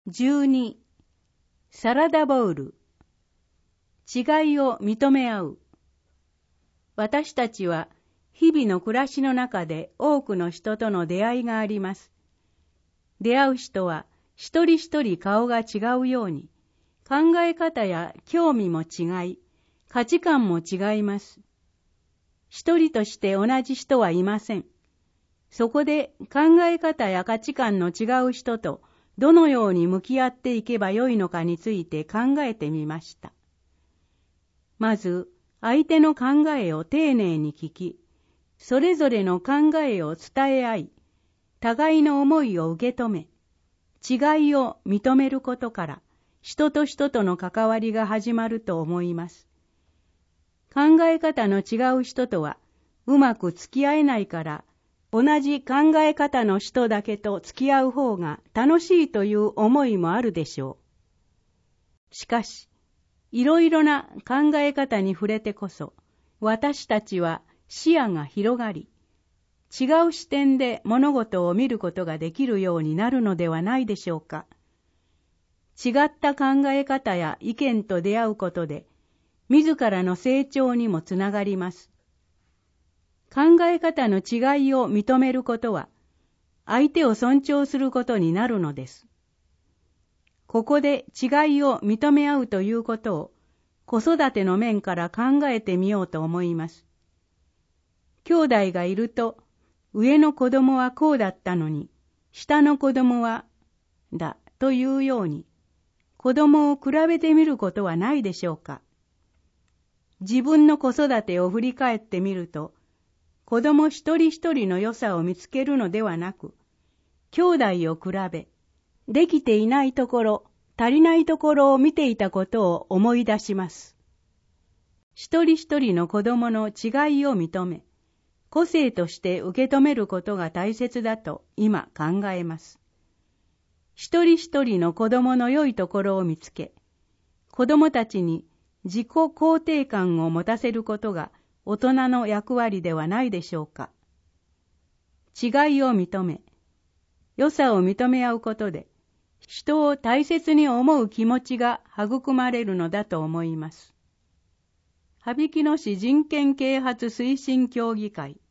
12、サラダボウル。違いを認め合う。私たちは日々の暮らしの中で多くの人との出会いがあります。出会う人は一人一人顔が違うように、考え方や興味も違い、価値観も違います。一人として同じ人はいません。そこで考え方や価値観の違う人とどのように向き合っていけばよいのかについて考えてみました。まず、相手の考えを丁寧に聞き、それぞれの考えを伝え合い、互いの思いを受け止め、違いを認めることから、人と人との関わりが始まると思います。考え方の違う人とは、うまく付き合えないから、同じ考え方の人だけと付き合う方が楽しいという思いもあるでしょう。しかし、いろいろな考え方に触れてこそ、私たちは視野が広がり、違う視点で物事を見ることができるようになるのではないでしょうか。違った考え方や意見と出会うことで、自らの成長にもつながります。考え方の違いを認めることは、相手を尊重することになるのです。ここで違いを認め合うということを、子育ての面から考えてみようと思います。兄弟がいると、上の子供はこうだったのに、下の子供は、だ、というように、子供を比べてみることはないでしょうか。自分の子育てを振り返ってみると、子供一人一人の良さを見つけるのではなく、兄弟を比べ、できていないところ、足りないところを見ていたことを思い出します。一人一人の子供の違いを認め、個性として受け止めることが大切だと今考えます。一人一人の子供の良いところを見つけ、子供たちに自己肯定感を持たせることが大人の役割ではないでしょうか。違いを認め、良さを認め合うことで、人を大切に思う気持ちが育まれるのだと思います。羽曳野市人権啓発推進協議会